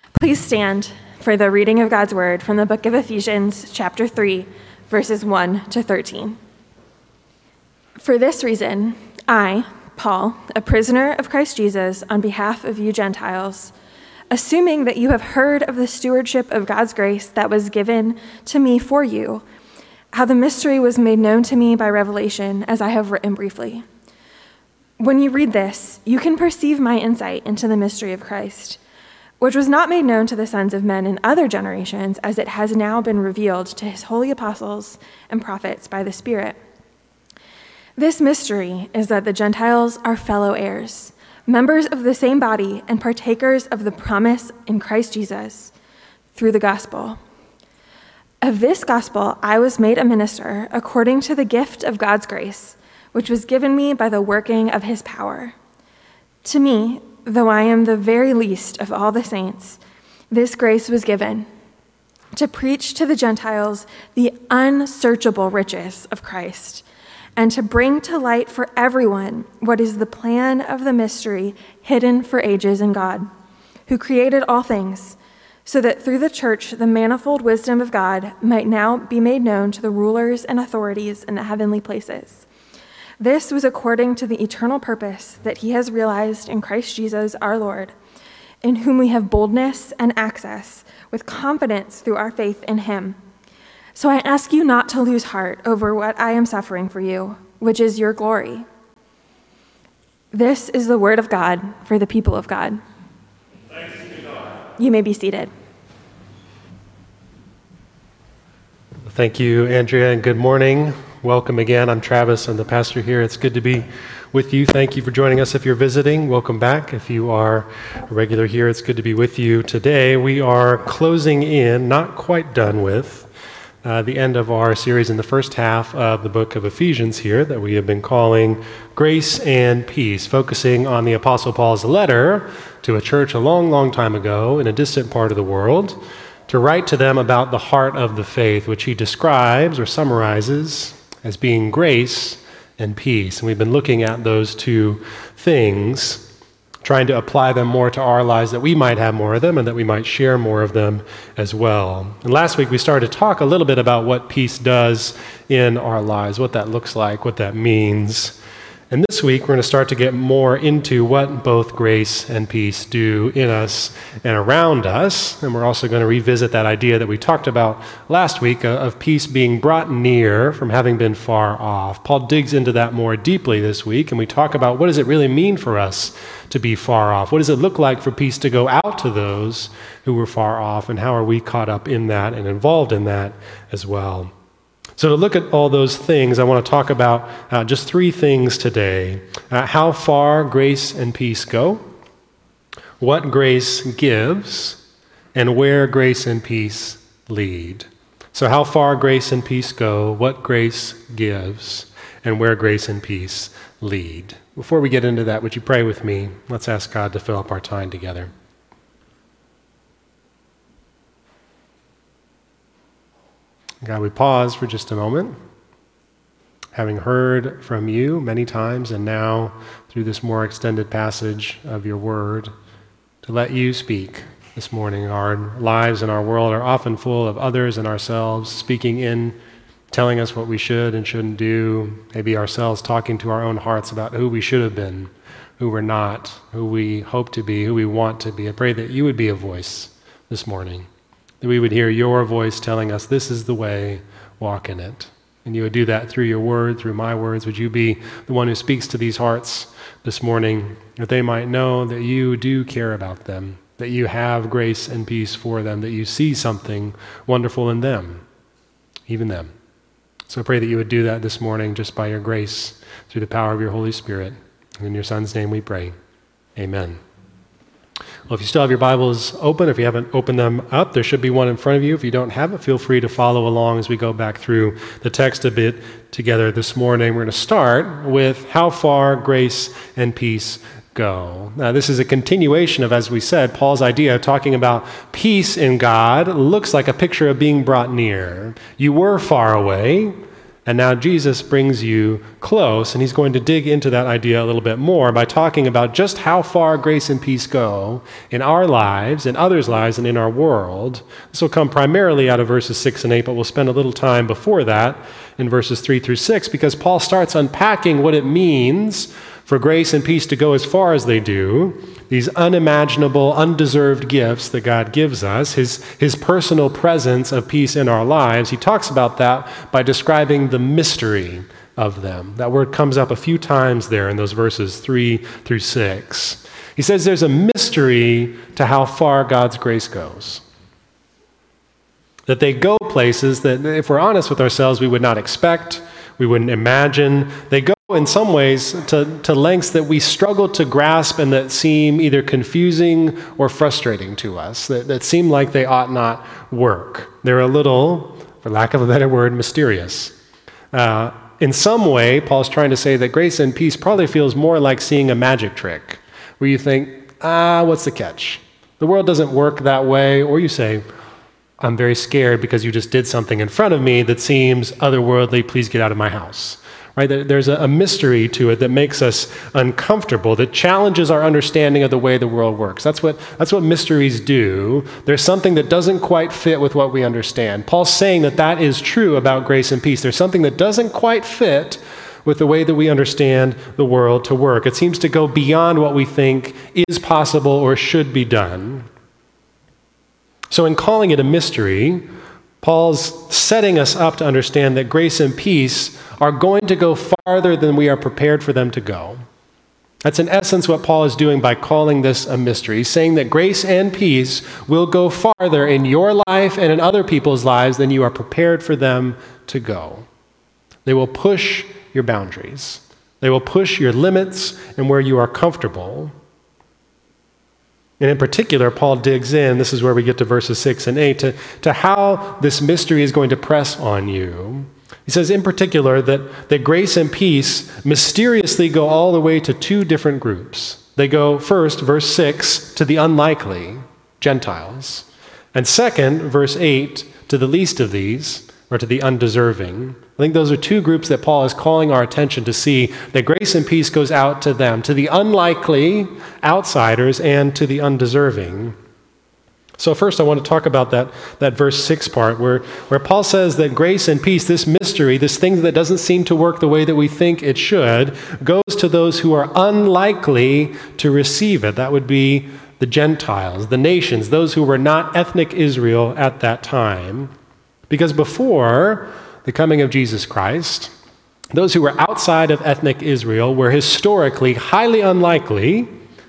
Please stand for the reading of God's word from the book of Ephesians, chapter 3, verses 1 to 13. For this reason, I, Paul, a prisoner of Christ Jesus, on behalf of you Gentiles, assuming that you have heard of the stewardship of God's grace that was given to me for you, how the mystery was made known to me by revelation, as I have written briefly. When you read this, you can perceive my insight into the mystery of Christ, which was not made known to the sons of men in other generations, as it has now been revealed to his holy apostles and prophets by the Spirit. This mystery is that the Gentiles are fellow heirs, members of the same body, and partakers of the promise in Christ Jesus through the gospel. Of this gospel I was made a minister according to the gift of God's grace, which was given me by the working of his power. To me, though I am the very least of all the saints, this grace was given to preach to the Gentiles the unsearchable riches of Christ, and to bring to light for everyone what is the plan of the mystery hidden for ages in God, who created all things, so that through the church the manifold wisdom of God might now be made known to the rulers and authorities in the heavenly places. This was according to the eternal purpose that he has realized in Christ Jesus our Lord, in whom we have boldness and access with confidence through our faith in him. So I ask you not to lose heart over what I am suffering for you, which is your glory. This is the word of God for the people of God. Thanks be to God. You may be seated. Thank you, Andrea, and good morning. Welcome again. I'm Travis. I'm the pastor here. It's good to be with you. Thank you for joining us. If you're visiting, welcome back. If you are a regular here, it's good to be with you today. We are closing in, not quite done with, the end of our series in the first half of the book of Ephesians here that we have been calling Grace and Peace, focusing on the Apostle Paul's letter to a church a long, long time ago in a distant part of the world, to write to them about the heart of the faith, which he describes or summarizes as being grace and peace. And we've been looking at those two things, trying to apply them more to our lives, that we might have more of them and that we might share more of them as well. And last week we started to talk a little bit about what peace does in our lives, what that looks like, what that means. And this week we're going to start to get more into what both grace and peace do in us and around us. And we're also going to revisit that idea that we talked about last week of peace being brought near from having been far off. Paul digs into that more deeply this week, and we talk about what does it really mean for us to be far off? What does it look like for peace to go out to those who were far off, and how are we caught up in that and involved in that as well? So to look at all those things, I want to talk about just three things today. How far grace and peace go, what grace gives, and where grace and peace lead. So how far grace and peace go, what grace gives, and where grace and peace lead. Before we get into that, would you pray with me? Let's ask God to fill up our time together. God, we pause for just a moment, having heard from you many times and now through this more extended passage of your word, to let you speak this morning. Our lives and our world are often full of others and ourselves speaking in, telling us what we should and shouldn't do, maybe ourselves talking to our own hearts about who we should have been, who we're not, who we hope to be, who we want to be. I pray that you would be a voice this morning, that we would hear your voice telling us this is the way, walk in it. And you would do that through your word, through my words. Would you be the one who speaks to these hearts this morning, that they might know that you do care about them, that you have grace and peace for them, that you see something wonderful in them, even them. So I pray that you would do that this morning just by your grace, through the power of your Holy Spirit. And in your Son's name we pray. Amen. Well, if you still have your Bibles open, if you haven't opened them up, there should be one in front of you. If you don't have it, feel free to follow along as we go back through the text a bit together this morning. We're going to start with how far grace and peace go. Now, this is a continuation of, as we said, Paul's idea of talking about peace in God looks like a picture of being brought near. You were far away, And now Jesus brings you close, and he's going to dig into that idea a little bit more by talking about just how far grace and peace go in our lives, in others' lives, and in our world. This will come primarily out of verses 6 and 8, but we'll spend a little time before that in verses 3 through 6, because Paul starts unpacking what it means for grace and peace to go as far as they do, these unimaginable, undeserved gifts that God gives us, his personal presence of peace in our lives. He talks about that by describing the mystery of them. That word comes up a few times there in those verses 3 through 6. He says there's a mystery to how far God's grace goes. That they go places that, if we're honest with ourselves, we would not expect, we wouldn't imagine. They go in some ways to lengths that we struggle to grasp and that seem either confusing or frustrating to us, that seem like they ought not work. They're a little, for lack of a better word, mysterious. In some way, Paul's trying to say that grace and peace probably feels more like seeing a magic trick, where you think, what's the catch? The world doesn't work that way. Or you say, I'm very scared because you just did something in front of me that seems otherworldly. Please get out of my house. Right? There's a mystery to it that makes us uncomfortable, that challenges our understanding of the way the world works. That's what mysteries do. There's something that doesn't quite fit with what we understand. Paul's saying that is true about grace and peace. There's something that doesn't quite fit with the way that we understand the world to work. It seems to go beyond what we think is possible or should be done. So in calling it a mystery, Paul's setting us up to understand that grace and peace are going to go farther than we are prepared for them to go. That's in essence what Paul is doing by calling this a mystery. He's saying that grace and peace will go farther in your life and in other people's lives than you are prepared for them to go. They will push your boundaries. They will push your limits and where you are comfortable. And in particular, Paul digs in, this is where we get to verses 6 and 8, to how this mystery is going to press on you. He says in particular that grace and peace mysteriously go all the way to two different groups. They go first, verse 6, to the unlikely, Gentiles. And second, verse 8, to the least of these, or to the undeserving. I think those are two groups that Paul is calling our attention to see that grace and peace goes out to them, to the unlikely, outsiders, and to the undeserving. So first I want to talk about that verse 6 part where Paul says that grace and peace, this mystery, this thing that doesn't seem to work the way that we think it should, goes to those who are unlikely to receive it. That would be the Gentiles, the nations, those who were not ethnic Israel at that time. Because before the coming of Jesus Christ, those who were outside of ethnic Israel were historically highly unlikely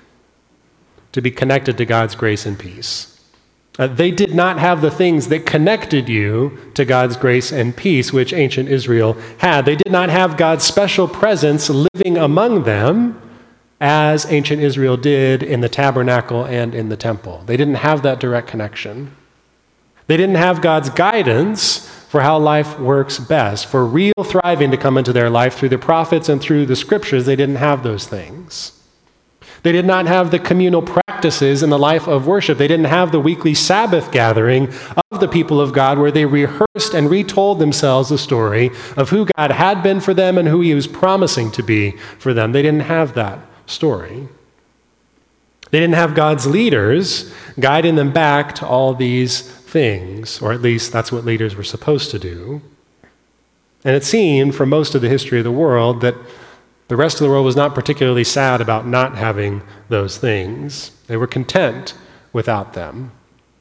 to be connected to God's grace and peace. They did not have the things that connected you to God's grace and peace, which ancient Israel had. They did not have God's special presence living among them as ancient Israel did in the tabernacle and in the temple. They didn't have that direct connection. They didn't have God's guidance for how life works best, for real thriving to come into their life through the prophets and through the scriptures. They didn't have those things. They did not have the communal practices in the life of worship. They didn't have the weekly Sabbath gathering of the people of God where they rehearsed and retold themselves the story of who God had been for them and who he was promising to be for them. They didn't have that story. They didn't have God's leaders guiding them back to all these things, or at least that's what leaders were supposed to do. And it seemed for most of the history of the world that the rest of the world was not particularly sad about not having those things. They were content without them.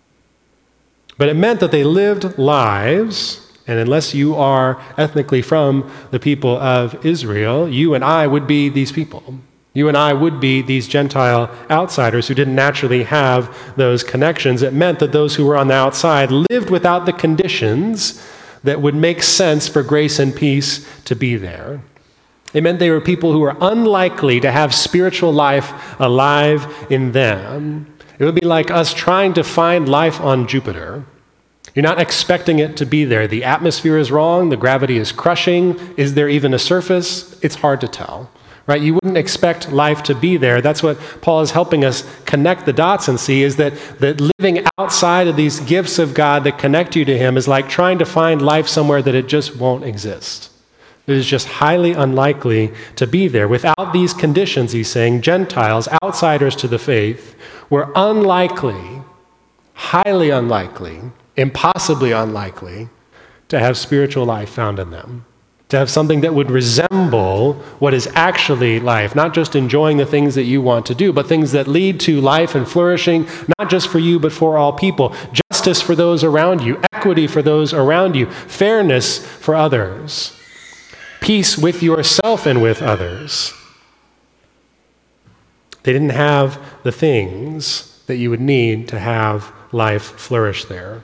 But it meant that they lived lives, and unless you are ethnically from the people of Israel, you and I would be these people. You and I would be these Gentile outsiders who didn't naturally have those connections. It meant that those who were on the outside lived without the conditions that would make sense for grace and peace to be there. It meant they were people who were unlikely to have spiritual life alive in them. It would be like us trying to find life on Jupiter. You're not expecting it to be there. The atmosphere is wrong. The gravity is crushing. Is there even a surface? It's hard to tell. Right? You wouldn't expect life to be there. That's what Paul is helping us connect the dots and see, is that living outside of these gifts of God that connect you to him is like trying to find life somewhere that it just won't exist. It is just highly unlikely to be there. Without these conditions, he's saying, Gentiles, outsiders to the faith, were unlikely, highly unlikely, impossibly unlikely to have spiritual life found in them, to have something that would resemble what is actually life, not just enjoying the things that you want to do, but things that lead to life and flourishing, not just for you, but for all people. Justice for those around you, equity for those around you, fairness for others, peace with yourself and with others. They didn't have the things that you would need to have life flourish there.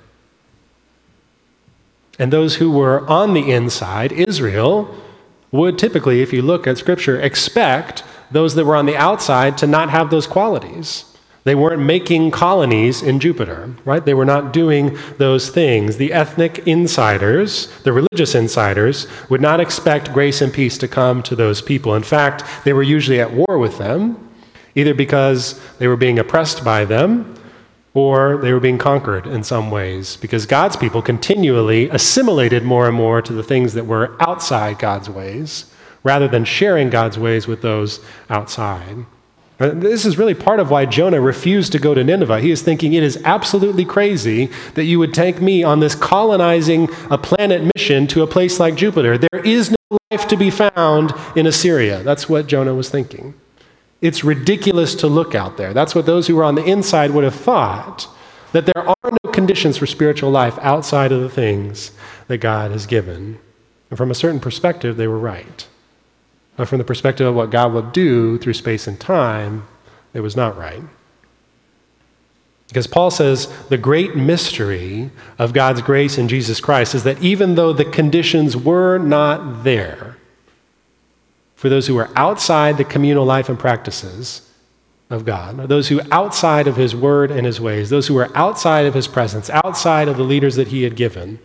And those who were on the inside, Israel, would typically, if you look at Scripture, expect those that were on the outside to not have those qualities. They weren't making colonies in Jupiter, right? They were not doing those things. The ethnic insiders, the religious insiders, would not expect grace and peace to come to those people. In fact, they were usually at war with them, either because they were being oppressed by them, or they were being conquered in some ways, because God's people continually assimilated more and more to the things that were outside God's ways, rather than sharing God's ways with those outside. This is really part of why Jonah refused to go to Nineveh. He is thinking, it is absolutely crazy that you would take me on this colonizing a planet mission to a place like Jupiter. There is no life to be found in Assyria. That's what Jonah was thinking. It's ridiculous to look out there. That's what those who were on the inside would have thought, that there are no conditions for spiritual life outside of the things that God has given. And from a certain perspective, they were right. But from the perspective of what God would do through space and time, it was not right. Because Paul says the great mystery of God's grace in Jesus Christ is that even though the conditions were not there, for those who are outside the communal life and practices of God, or those who are outside of his word and his ways, those who are outside of his presence, outside of the leaders that he had given,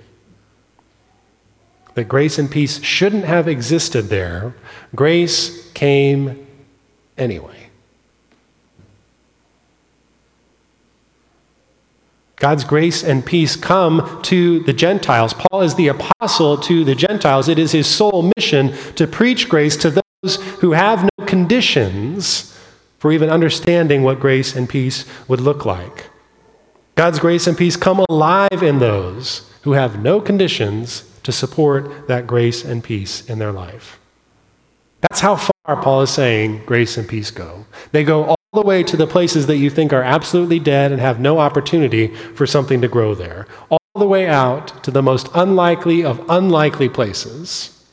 that grace and peace shouldn't have existed there. Grace came anyway. God's grace and peace come to the Gentiles. Paul is the apostle to the Gentiles. It is his sole mission to preach grace to those who have no conditions for even understanding what grace and peace would look like. God's grace and peace come alive in those who have no conditions to support that grace and peace in their life. That's how far Paul is saying grace and peace go. They go all the way to the places that you think are absolutely dead and have no opportunity for something to grow there. All the way out to the most unlikely of unlikely places.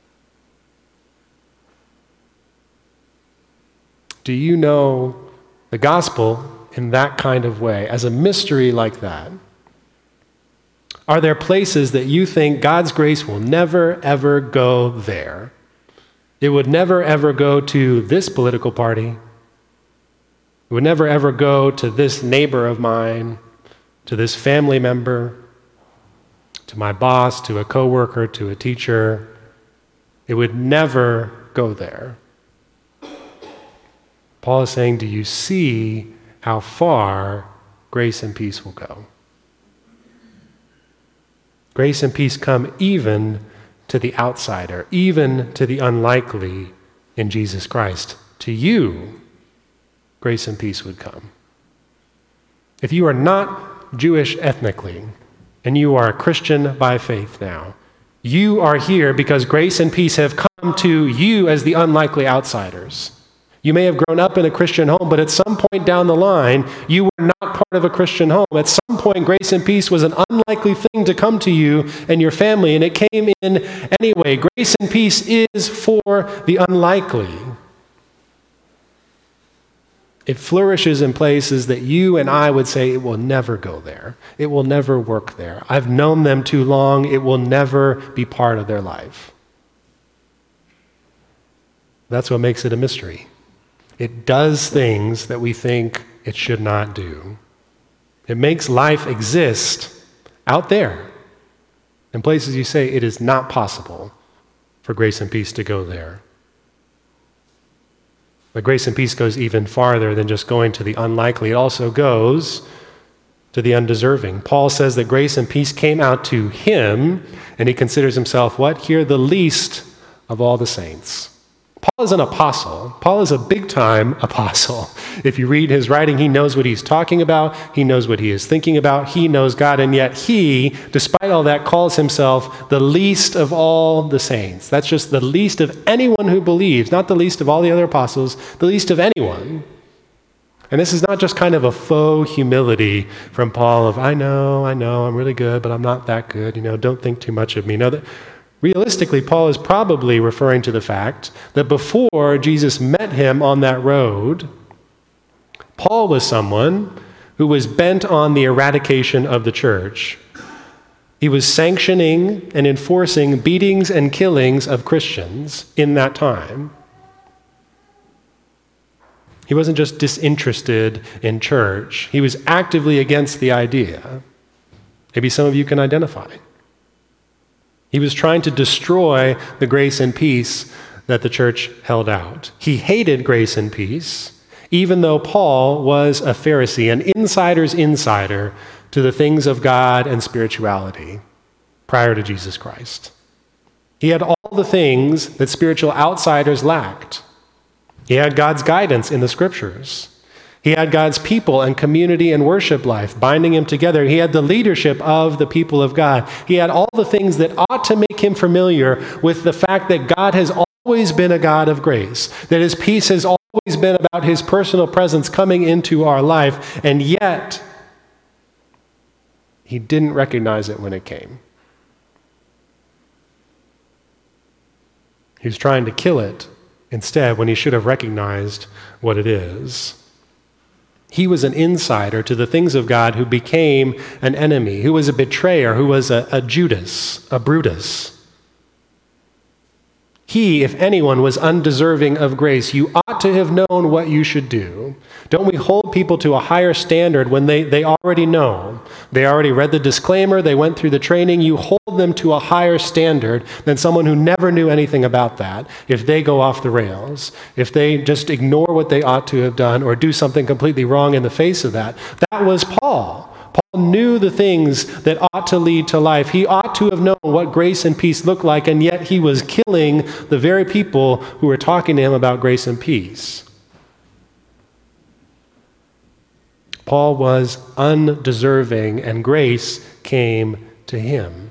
Do you know the gospel in that kind of way, as a mystery like that? Are there places that you think God's grace will never, ever go there? It would never, ever go to this political party. It would never, ever go to this neighbor of mine, to this family member, to my boss, to a coworker, to a teacher. It would never go there. Paul is saying, do you see how far grace and peace will go? Grace and peace come even to the outsider, even to the unlikely in Jesus Christ. To you, grace and peace would come. If you are not Jewish ethnically, and you are a Christian by faith now, you are here because grace and peace have come to you as the unlikely outsiders. You may have grown up in a Christian home, but at some point down the line, you were not part of a Christian home. At some point, grace and peace was an unlikely thing to come to you and your family, and it came in anyway. Grace and peace is for the unlikely. It flourishes in places that you and I would say it will never go there. It will never work there. I've known them too long. It will never be part of their life. That's what makes it a mystery. It does things that we think it should not do. It makes life exist out there in places you say it is not possible for grace and peace to go there. But grace and peace goes even farther than just going to the unlikely. It also goes to the undeserving. Paul says that grace and peace came out to him, and he considers himself what? Here, the least of all the saints. Paul is an apostle. Paul is a big-time apostle. If you read his writing, he knows what he's talking about. He knows what he is thinking about. He knows God, and yet he, despite all that, calls himself the least of all the saints. That's just the least of anyone who believes, not the least of all the other apostles, the least of anyone. And this is not just kind of a faux humility from Paul of, I know, I'm really good, but I'm not that good. Don't think too much of me. No, realistically, Paul is probably referring to the fact that before Jesus met him on that road, Paul was someone who was bent on the eradication of the church. He was sanctioning and enforcing beatings and killings of Christians in that time. He wasn't just disinterested in church. He was actively against the idea. Maybe some of you can identify. He was trying to destroy the grace and peace that the church held out. He hated grace and peace, even though Paul was a Pharisee, an insider's insider to the things of God and spirituality prior to Jesus Christ. He had all the things that spiritual outsiders lacked. He had God's guidance in the scriptures. He had God's people and community and worship life binding him together. He had the leadership of the people of God. He had all the things that ought to make him familiar with the fact that God has always been a God of grace, that his peace has always been about his personal presence coming into our life, and yet he didn't recognize it when it came. He was trying to kill it instead when he should have recognized what it is. He was an insider to the things of God who became an enemy, who was a betrayer, who was a Judas, a Brutus. He, if anyone, was undeserving of grace. You ought to have known what you should do. Don't we hold people to a higher standard when they already know? They already read the disclaimer, they went through the training. You hold them to a higher standard than someone who never knew anything about that if they go off the rails, if they just ignore what they ought to have done or do something completely wrong in the face of that. That was Paul. Paul knew the things that ought to lead to life. He ought to have known what grace and peace looked like, and yet he was killing the very people who were talking to him about grace and peace. Paul was undeserving, and grace came to him.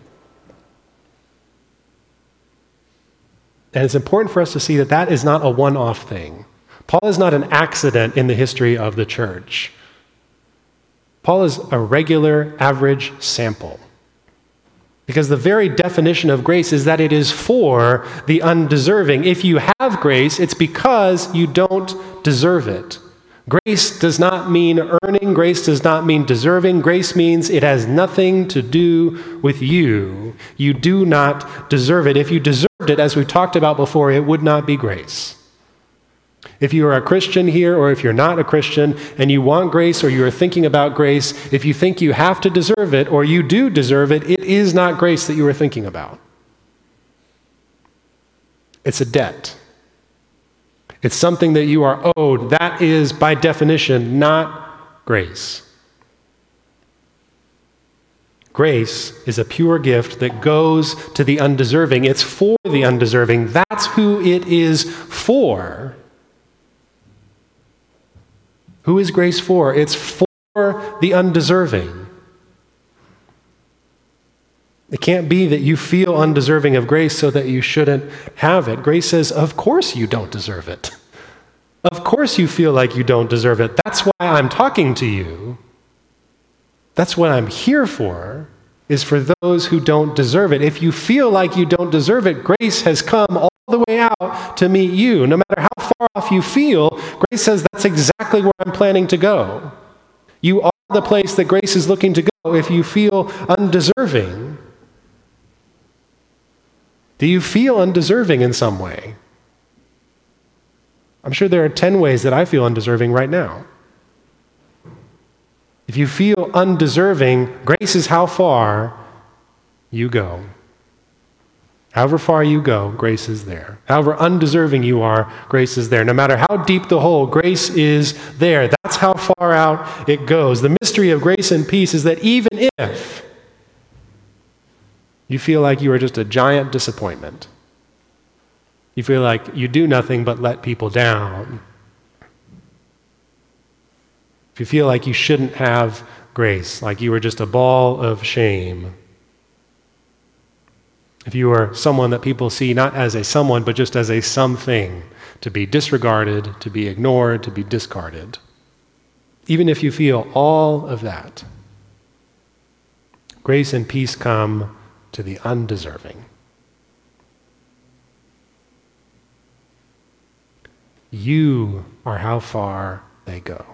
And it's important for us to see that that is not a one-off thing. Paul is not an accident in the history of the church. Paul is a regular, average sample. Because the very definition of grace is that it is for the undeserving. If you have grace, it's because you don't deserve it. Grace does not mean earning. Grace does not mean deserving. Grace means it has nothing to do with you. You do not deserve it. If you deserved it, as we talked about before, it would not be grace. If you are a Christian here, or if you're not a Christian and you want grace or you are thinking about grace, if you think you have to deserve it or you do deserve it, it is not grace that you are thinking about. It's a debt. It's something that you are owed. That is, by definition, not grace. Grace is a pure gift that goes to the undeserving. It's for the undeserving. That's who it is for. Who is grace for? It's for the undeserving. It can't be that you feel undeserving of grace so that you shouldn't have it. Grace says, of course you don't deserve it. Of course you feel like you don't deserve it. That's why I'm talking to you. That's what I'm here for, is for those who don't deserve it. If you feel like you don't deserve it, grace has come all the way out to meet you. No matter how far off you feel, grace says that's exactly where I'm planning to go. You are the place that grace is looking to go if you feel undeserving. Do you feel undeserving in some way? I'm sure there are 10 ways that I feel undeserving right now. If you feel undeserving, grace is how far you go. However far you go, grace is there. However undeserving you are, grace is there. No matter how deep the hole, grace is there. That's how far out it goes. The mystery of grace and peace is that even if you feel like you are just a giant disappointment, You feel like you do nothing but let people down. If you feel like you shouldn't have grace, like you were just a ball of shame. If you are someone that people see not as a someone, but just as a something, to be disregarded, to be ignored, to be discarded. Even if you feel all of that, grace and peace come to the undeserving. You are how far they go.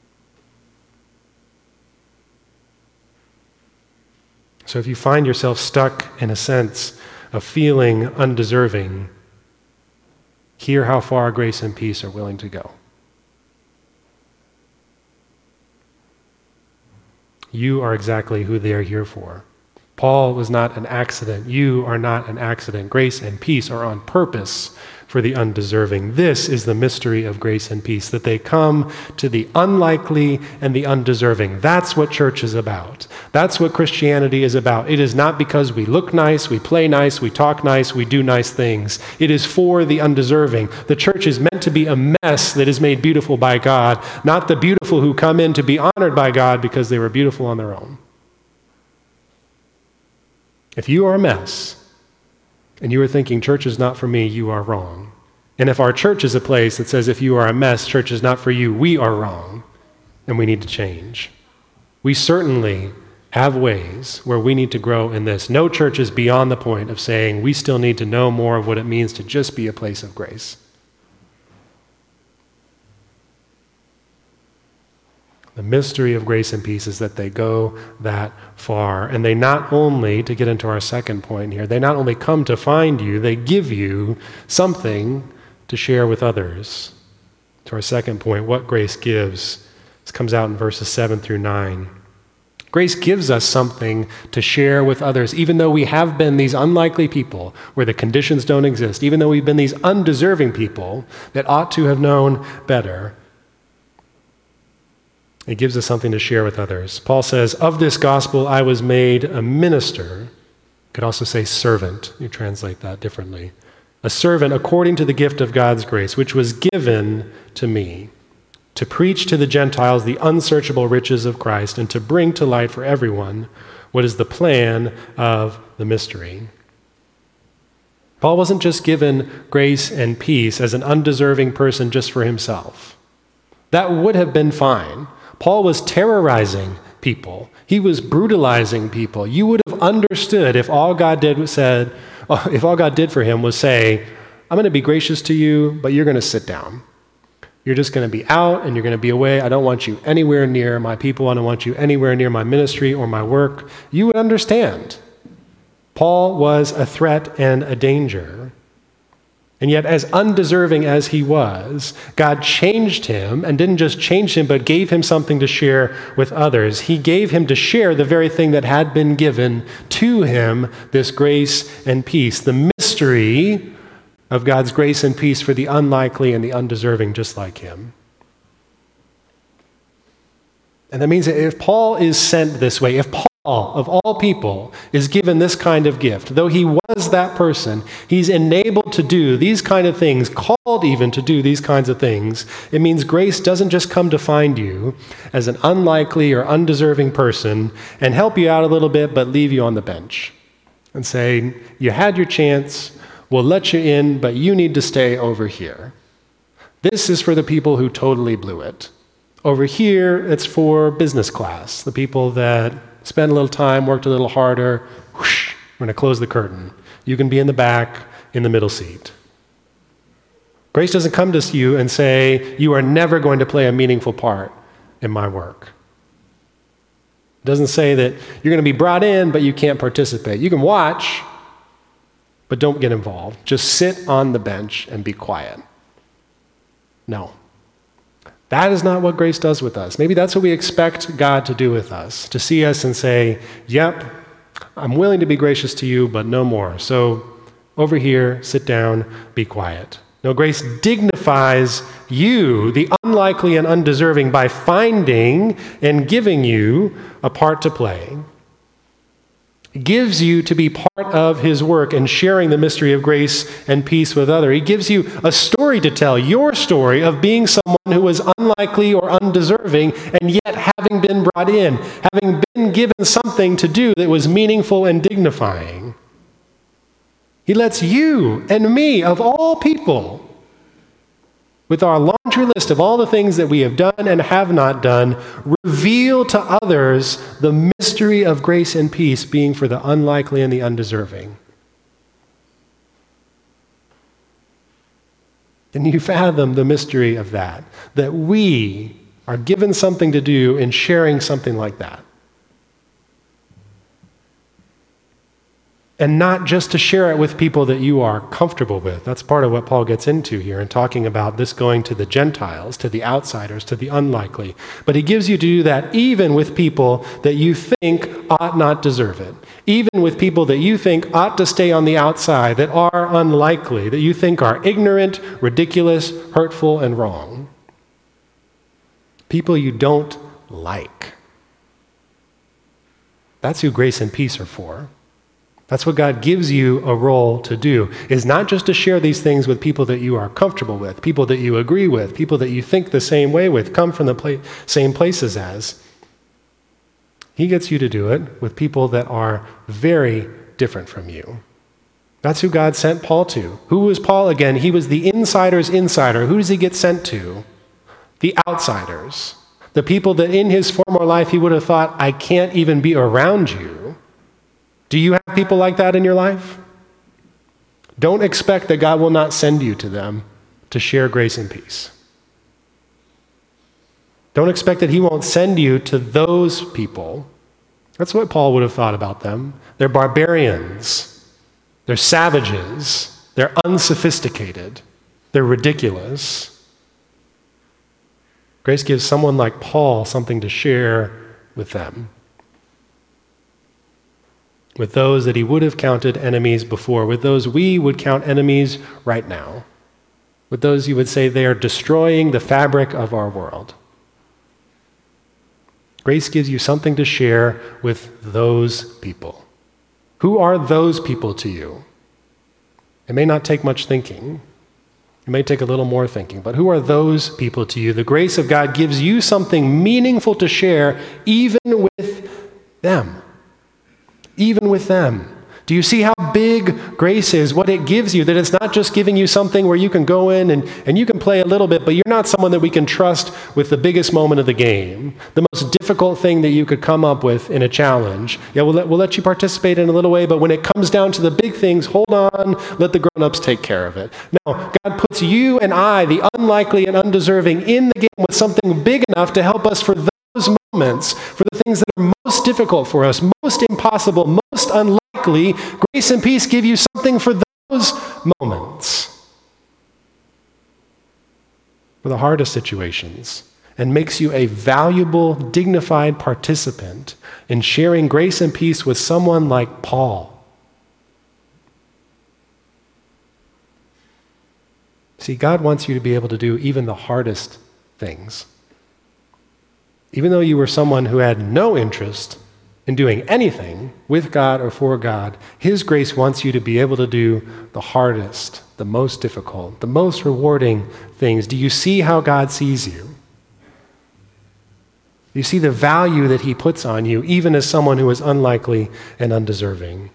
So if you find yourself stuck in a sense of feeling undeserving, hear how far grace and peace are willing to go. You are exactly who they are here for. Paul was not an accident. You are not an accident. Grace and peace are on purpose for the undeserving. This is the mystery of grace and peace, that they come to the unlikely and the undeserving. That's what church is about. That's what Christianity is about. It is not because we look nice, we play nice, we talk nice, we do nice things. It is for the undeserving. The church is meant to be a mess that is made beautiful by God, not the beautiful who come in to be honored by God because they were beautiful on their own. If you are a mess, and you are thinking church is not for me, you are wrong. And if our church is a place that says if you are a mess, church is not for you, we are wrong, and we need to change. We certainly have ways where we need to grow in this. No church is beyond the point of saying we still need to know more of what it means to just be a place of grace. The mystery of grace and peace is that they go that far. And they not only, to get into our second point here, they not only come to find you, they give you something to share with others. To our second point, what grace gives. This comes out in verses 7 through 9. Grace gives us something to share with others, even though we have been these unlikely people where the conditions don't exist, even though we've been these undeserving people that ought to have known better. It gives us something to share with others. Paul says, of this gospel I was made a minister. Could also say servant. You translate that differently. A servant according to the gift of God's grace, which was given to me, to preach to the Gentiles the unsearchable riches of Christ and to bring to light for everyone what is the plan of the mystery. Paul wasn't just given grace and peace as an undeserving person just for himself. That would have been fine. Paul was terrorizing people. He was brutalizing people. You would have understood if all God did for him was say, I'm going to be gracious to you, but you're going to sit down. You're just going to be out and you're going to be away. I don't want you anywhere near my people. I don't want you anywhere near my ministry or my work. You would understand. Paul was a threat and a danger. And yet, as undeserving as he was, God changed him, and didn't just change him, but gave him something to share with others. He gave him to share the very thing that had been given to him, this grace and peace, the mystery of God's grace and peace for the unlikely and the undeserving, just like him. And that means that if Paul is sent this way, if Paul, of all people, is given this kind of gift, though he was that person, he's enabled to do these kind of things, called even to do these kinds of things. It means grace doesn't just come to find you as an unlikely or undeserving person and help you out a little bit, but leave you on the bench and say, you had your chance, we'll let you in, but you need to stay over here. This is for the people who totally blew it. Over here, it's for business class, the people that spent a little time, worked a little harder. Whoosh, we're going to close the curtain. You can be in the back, in the middle seat. Grace doesn't come to you and say, you are never going to play a meaningful part in my work. It doesn't say that you're going to be brought in, but you can't participate. You can watch, but don't get involved. Just sit on the bench and be quiet. No. That is not what grace does with us. Maybe that's what we expect God to do with us, to see us and say, yep, I'm willing to be gracious to you, but no more. So over here, sit down, be quiet. No, grace dignifies you, the unlikely and undeserving, by finding and giving you a part to play. gives you to be part of his work and sharing the mystery of grace and peace with others. He gives you a story to tell, your story of being someone who was unlikely or undeserving, and yet having been brought in, having been given something to do that was meaningful and dignifying. He lets you and me, of all people, with our laundry list of all the things that we have done and have not done, reveal to others the mystery of grace and peace being for the unlikely and the undeserving. Can you fathom the mystery of that? That we are given something to do in sharing something like that. And not just to share it with people that you are comfortable with. That's part of what Paul gets into here in talking about this going to the Gentiles, to the outsiders, to the unlikely. But he gives you to do that even with people that you think ought not deserve it. Even with people that you think ought to stay on the outside, that are unlikely, that you think are ignorant, ridiculous, hurtful, and wrong. People you don't like. That's who grace and peace are for. That's what God gives you a role to do, is not just to share these things with people that you are comfortable with, people that you agree with, people that you think the same way with, come from the same places as. He gets you to do it with people that are very different from you. That's who God sent Paul to. Who was Paul again? He was the insider's insider. Who does he get sent to? The outsiders. The people that in his former life he would have thought, I can't even be around you. Do you have people like that in your life? Don't expect that God will not send you to them to share grace and peace. Don't expect that he won't send you to those people. That's what Paul would have thought about them. They're barbarians. They're savages. They're unsophisticated. They're ridiculous. Grace gives someone like Paul something to share with them. With those that he would have counted enemies before, with those we would count enemies right now, with those you would say they are destroying the fabric of our world. Grace gives you something to share with those people. Who are those people to you? It may not take much thinking. It may take a little more thinking, but who are those people to you? The grace of God gives you something meaningful to share even with them. Even with them. Do you see how big grace is, what it gives you? That it's not just giving you something where you can go in and you can play a little bit, but you're not someone that we can trust with the biggest moment of the game, the most difficult thing that you could come up with in a challenge. Yeah, we'll let you participate in a little way, but when it comes down to the big things, hold on, let the grown-ups take care of it. No, God puts you and I, the unlikely and undeserving, in the game with something big enough to help us for those moments, for the things that are most difficult for us, most impossible, most unlikely. Grace and peace give you something for those moments, for the hardest situations, and makes you a valuable, dignified participant in sharing grace and peace with someone like Paul. See, God wants you to be able to do even the hardest things. Even though you were someone who had no interest in doing anything with God or for God, his grace wants you to be able to do the hardest, the most difficult, the most rewarding things. Do you see how God sees you? Do you see the value that he puts on you, even as someone who is unlikely and undeserving?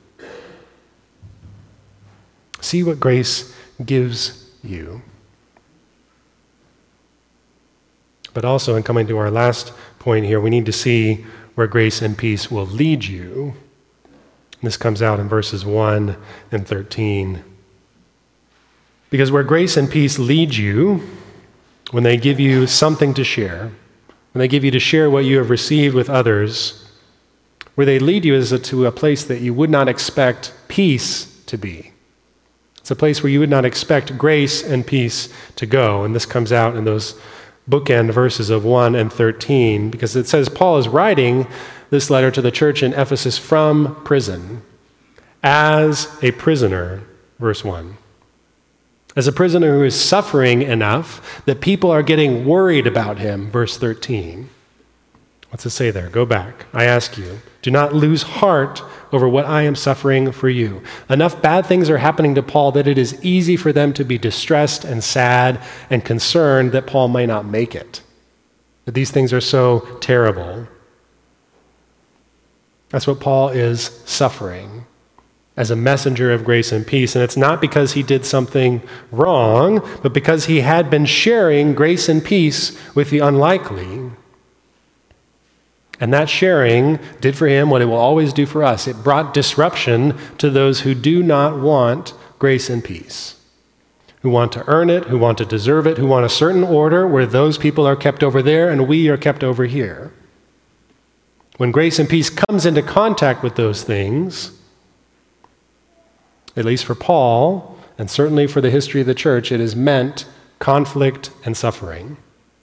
See what grace gives you. But also, in coming to our last point here, we need to see where grace and peace will lead you. This comes out in verses 1 and 13. Because where grace and peace lead you, when they give you something to share, when they give you to share what you have received with others, where they lead you is to a place that you would not expect peace to be. It's a place where you would not expect grace and peace to go. And this comes out in those bookend verses of 1 and 13, because it says Paul is writing this letter to the church in Ephesus from prison, as a prisoner, verse 1. As a prisoner who is suffering enough that people are getting worried about him, verse 13. What's it say there? Go back. I ask you, do not lose heart over what I am suffering for you. Enough bad things are happening to Paul that it is easy for them to be distressed and sad and concerned that Paul may not make it. That these things are so terrible. That's what Paul is suffering as a messenger of grace and peace. And it's not because he did something wrong, but because he had been sharing grace and peace with the unlikely. And that sharing did for him what it will always do for us. It brought disruption to those who do not want grace and peace, who want to earn it, who want to deserve it, who want a certain order where those people are kept over there and we are kept over here. When grace and peace comes into contact with those things, at least for Paul, and certainly for the history of the church, it has meant conflict and suffering.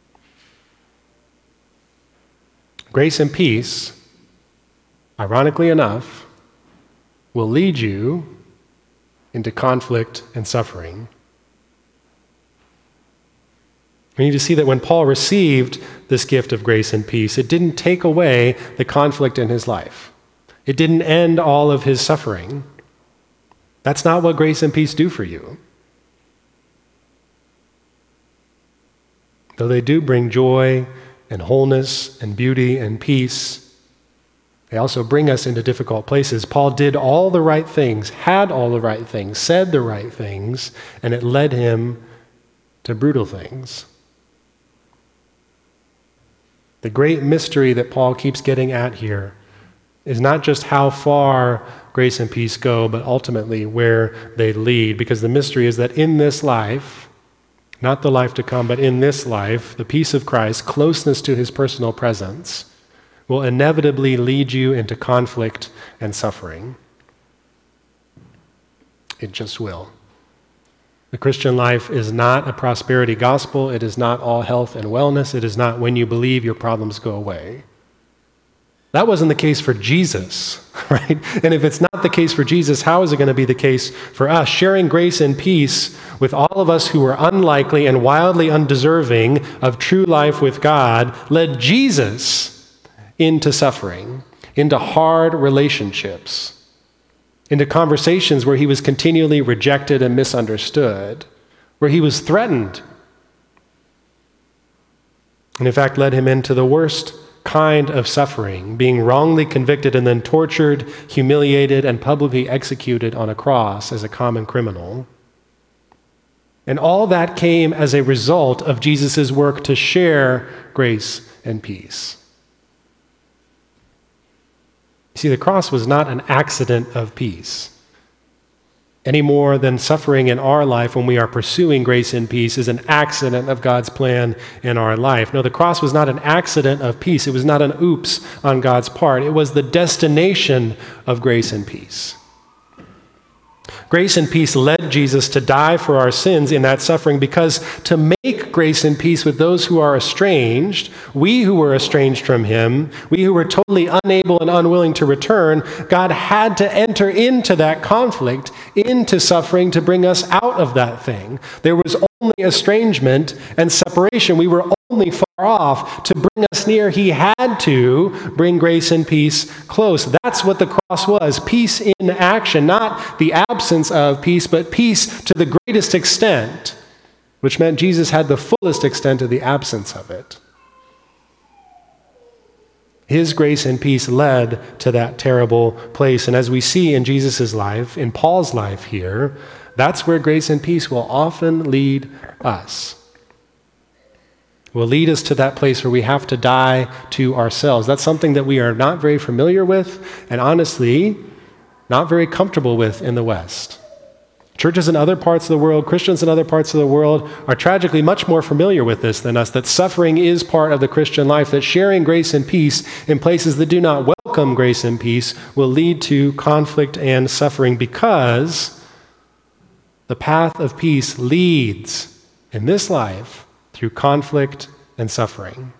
Grace and peace, ironically enough, will lead you into conflict and suffering. We need to see that when Paul received this gift of grace and peace, it didn't take away the conflict in his life. It didn't end all of his suffering. That's not what grace and peace do for you. Though they do bring joy and wholeness and beauty and peace, they also bring us into difficult places. Paul did all the right things, had all the right things, said the right things, and it led him to brutal things. The great mystery that Paul keeps getting at here is not just how far grace and peace go, but ultimately where they lead. Because the mystery is that in this life, not the life to come, but in this life, the peace of Christ, closeness to his personal presence, will inevitably lead you into conflict and suffering. It just will. The Christian life is not a prosperity gospel. It is not all health and wellness. It is not when you believe your problems go away. That wasn't the case for Jesus, right? And if it's not the case for Jesus, how is it going to be the case for us? Sharing grace and peace with all of us who are unlikely and wildly undeserving of true life with God led Jesus into suffering, into hard relationships, into conversations where he was continually rejected and misunderstood, where he was threatened, and in fact led him into the worst kind of suffering, being wrongly convicted and then tortured, humiliated, and publicly executed on a cross as a common criminal. And all that came as a result of Jesus' work to share grace and peace. You see, the cross was not an accident of peace, any more than suffering in our life when we are pursuing grace and peace is an accident of God's plan in our life. No, the cross was not an accident of peace. It was not an oops on God's part. It was the destination of grace and peace. Grace and peace led Jesus to die for our sins in that suffering because to make grace and peace with those who are estranged, we who were estranged from him, we who were totally unable and unwilling to return, God had to enter into that conflict, into suffering to bring us out of that thing. There was only estrangement and separation. We were only far off. To bring us near, he had to bring grace and peace close. That's what the cross was. Peace in action, not the absence of peace, but peace to the greatest extent, which meant Jesus had the fullest extent of the absence of it. His grace and peace led to that terrible place. And as we see in Jesus' life, in Paul's life here, that's where grace and peace will often lead us. Will lead us to that place where we have to die to ourselves. That's something that we are not very familiar with and honestly not very comfortable with in the West. Churches in other parts of the world, Christians in other parts of the world are tragically much more familiar with this than us, that suffering is part of the Christian life, that sharing grace and peace in places that do not welcome grace and peace will lead to conflict and suffering because the path of peace leads in this life through conflict and suffering.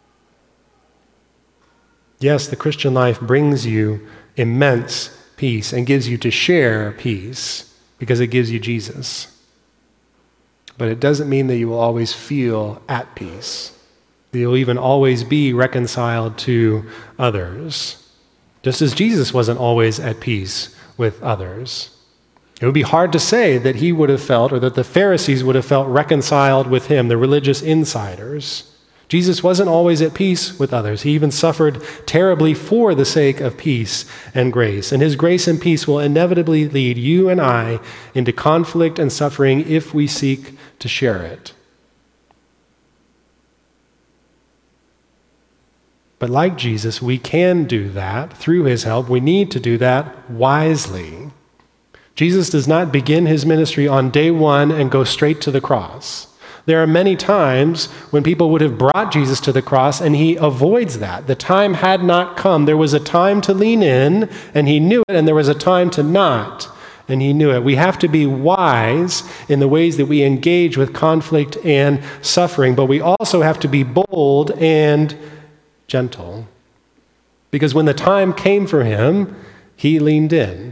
Yes, the Christian life brings you immense peace and gives you to share peace because it gives you Jesus. But it doesn't mean that you will always feel at peace. that you'll even always be reconciled to others, just as Jesus wasn't always at peace with others. It would be hard to say that he would have felt, or that the Pharisees would have felt reconciled with him, the religious insiders. Jesus wasn't always at peace with others. He even suffered terribly for the sake of peace and grace. And his grace and peace will inevitably lead you and I into conflict and suffering if we seek to share it. But like Jesus, we can do that through his help. We need to do that wisely. Jesus does not begin his ministry on day one and go straight to the cross. There are many times when people would have brought Jesus to the cross, and he avoids that. The time had not come. There was a time to lean in, and he knew it, and there was a time to not, and he knew it. We have to be wise in the ways that we engage with conflict and suffering, but we also have to be bold and gentle. Because when the time came for him, he leaned in.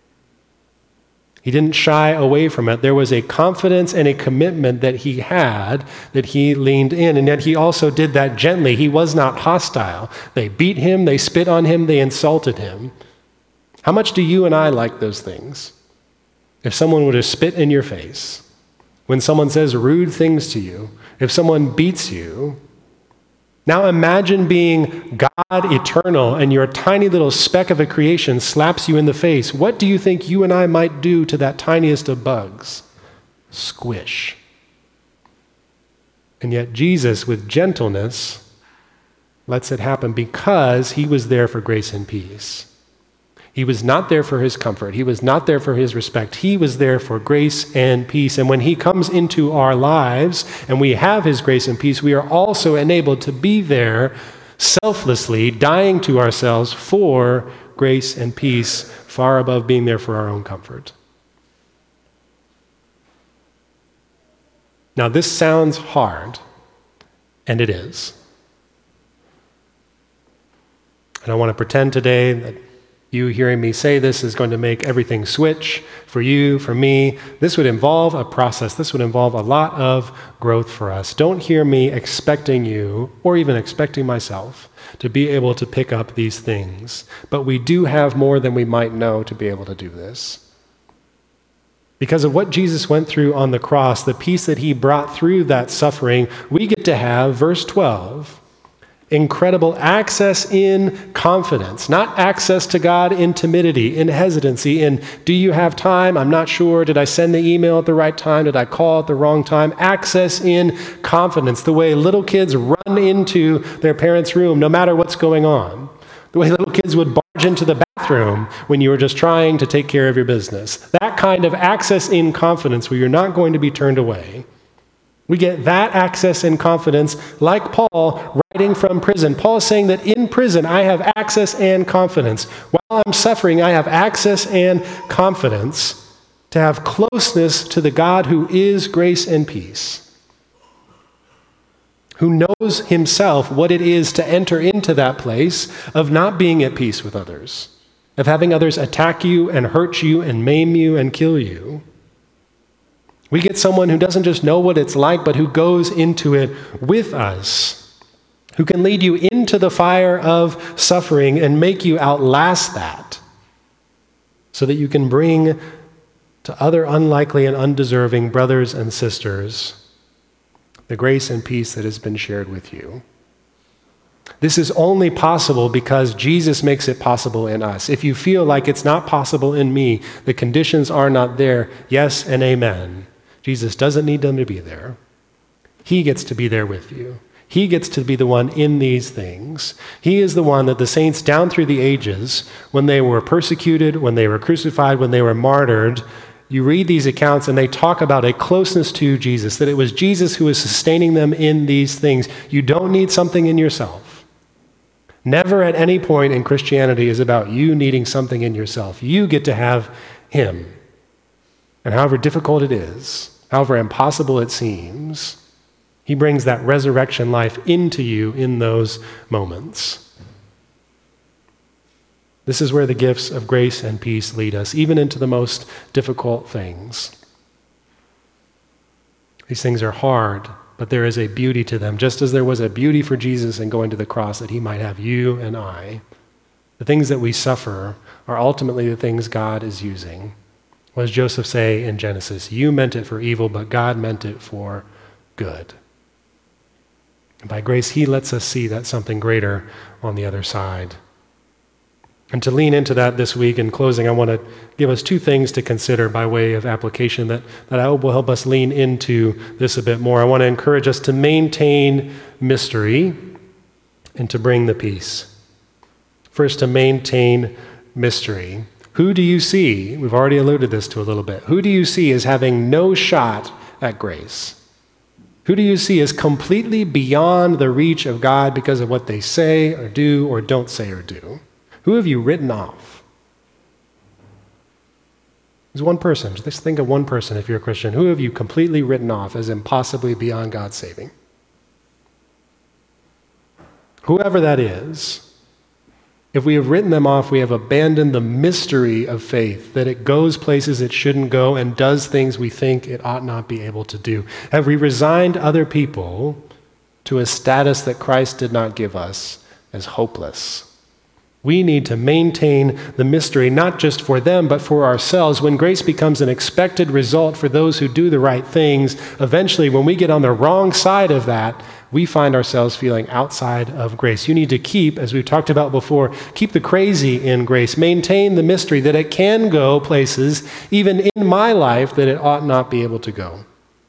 He didn't shy away from it. There was a confidence and a commitment that he had, that he leaned in, and yet he also did that gently. He was not hostile. They beat him, they spit on him, they insulted him. How much do you and I like those things? If someone were to spit in your face, when someone says rude things to you, if someone beats you, now imagine being God eternal and your tiny little speck of a creation slaps you in the face. What do you think you and I might do to that tiniest of bugs? Squish. And yet Jesus, with gentleness, lets it happen because he was there for grace and peace. He was not there for his comfort. He was not there for his respect. He was there for grace and peace. And when he comes into our lives and we have his grace and peace, we are also enabled to be there selflessly, dying to ourselves for grace and peace, far above being there for our own comfort. Now, this sounds hard, and it is. And I want to pretend today that you hearing me say this is going to make everything switch for you, for me. This would involve a process. This would involve a lot of growth for us. Don't hear me expecting you, or even expecting myself, to be able to pick up these things. But we do have more than we might know to be able to do this. Because of what Jesus went through on the cross, the peace that he brought through that suffering, we get to have, verse 12, incredible access in confidence, not access to God in timidity, in hesitancy, in do you have time? I'm not sure. Did I send the email at the right time? Did I call at the wrong time? Access in confidence, the way little kids run into their parents' room no matter what's going on. The way little kids would barge into the bathroom when you were just trying to take care of your business. That kind of access in confidence where you're not going to be turned away. We get that access and confidence like Paul writing from prison. Paul is saying that in prison I have access and confidence. While I'm suffering, I have access and confidence to have closeness to the God who is grace and peace, who knows himself what it is to enter into that place of not being at peace with others, of having others attack you and hurt you and maim you and kill you. We get someone who doesn't just know what it's like, but who goes into it with us, who can lead you into the fire of suffering and make you outlast that, so that you can bring to other unlikely and undeserving brothers and sisters the grace and peace that has been shared with you. This is only possible because Jesus makes it possible in us. If you feel like it's not possible in me, the conditions are not there, yes and amen. Jesus doesn't need them to be there. He gets to be there with you. He gets to be the one in these things. He is the one that the saints down through the ages, when they were persecuted, when they were crucified, when they were martyred, you read these accounts and they talk about a closeness to Jesus, that it was Jesus who was sustaining them in these things. You don't need something in yourself. Never at any point in Christianity is about you needing something in yourself. You get to have him. And however difficult it is, however impossible it seems, he brings that resurrection life into you in those moments. This is where the gifts of grace and peace lead us, even into the most difficult things. These things are hard but there is a beauty to them, just as there was a beauty for Jesus in going to the cross that he might have you and I. The things that we suffer are ultimately the things God is using. What does Joseph say in Genesis? You meant it for evil, but God meant it for good. And by grace, he lets us see that something greater on the other side. And to lean into that this week, in closing, I want to give us two things to consider by way of application that I hope will help us lean into this a bit more. I want to encourage us to maintain mystery and to bring the peace. First, to maintain mystery. Who do you see? We've already alluded this to a little bit. Who do you see as having no shot at grace? Who do you see as completely beyond the reach of God because of what they say or do or don't say or do? Who have you written off? There's one person. Just think of one person if you're a Christian. Who have you completely written off as impossibly beyond God's saving? Whoever that is, if we have written them off, we have abandoned the mystery of faith, that it goes places it shouldn't go and does things we think it ought not be able to do. Have we resigned other people to a status that Christ did not give us as hopeless? We need to maintain the mystery, not just for them, but for ourselves. When grace becomes an expected result for those who do the right things, eventually when we get on the wrong side of that, we find ourselves feeling outside of grace. You need to keep, as we've talked about before, keep the crazy in grace. Maintain the mystery that it can go places, even in my life, that it ought not be able to go.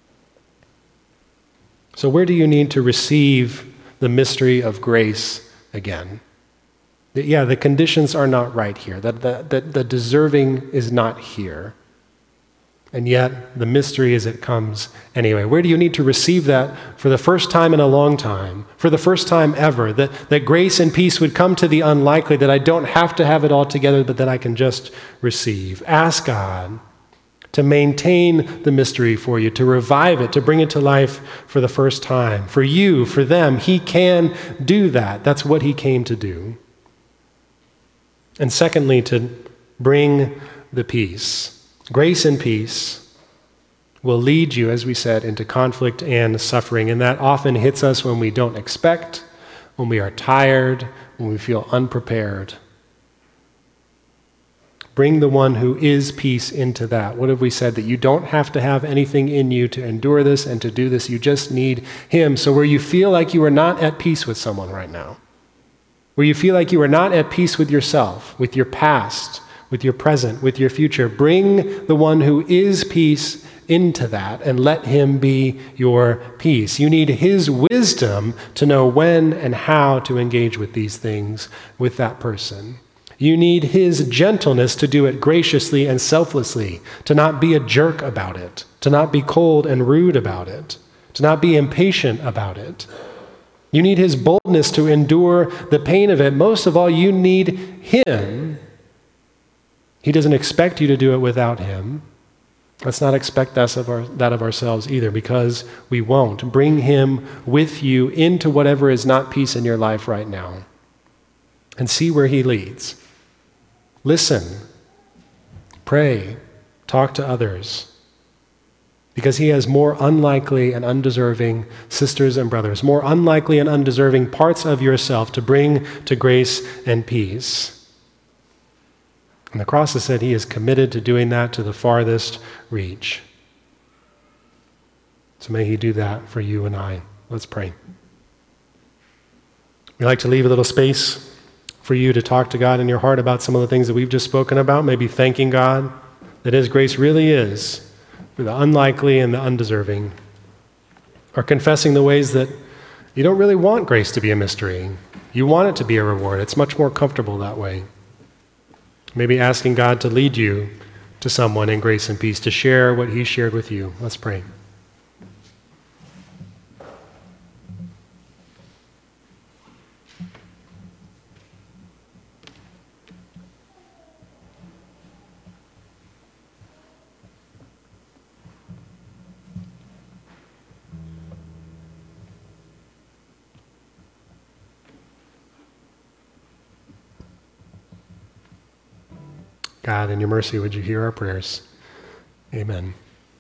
So where do you need to receive the mystery of grace again? Yeah, the conditions are not right here. The deserving is not here. And yet, the mystery is it comes anyway. Where do you need to receive that for the first time in a long time, for the first time ever, that grace and peace would come to the unlikely, that I don't have to have it all together, but that I can just receive? Ask God to maintain the mystery for you, to revive it, to bring it to life for the first time. For you, for them, he can do that. That's what he came to do. And secondly, to bring the peace. Grace and peace will lead you, as we said, into conflict and suffering. And that often hits us when we don't expect, when we are tired, when we feel unprepared. Bring the one who is peace into that. What have we said? That you don't have to have anything in you to endure this and to do this. You just need him. So where you feel like you are not at peace with someone right now, where you feel like you are not at peace with yourself, with your past, with your present, with your future, bring the one who is peace into that and let him be your peace. You need his wisdom to know when and how to engage with these things with that person. You need his gentleness to do it graciously and selflessly, to not be a jerk about it, to not be cold and rude about it, to not be impatient about it. You need his boldness to endure the pain of it. Most of all, you need him. He doesn't expect you to do it without him. Let's not expect that of ourselves either, because we won't. Bring him with you into whatever is not peace in your life right now and see where he leads. Listen, pray, talk to others. Because he has more unlikely and undeserving sisters and brothers, more unlikely and undeserving parts of yourself to bring to grace and peace. And the cross has said he is committed to doing that to the farthest reach. So may he do that for you and I. Let's pray. We'd like to leave a little space for you to talk to God in your heart about some of the things that we've just spoken about, maybe thanking God that his grace really is for the unlikely and the undeserving, or confessing the ways that you don't really want grace to be a mystery. You want it to be a reward. It's much more comfortable that way. Maybe asking God to lead you to someone in grace and peace, to share what he shared with you. Let's pray. God, in your mercy, would you hear our prayers? Amen.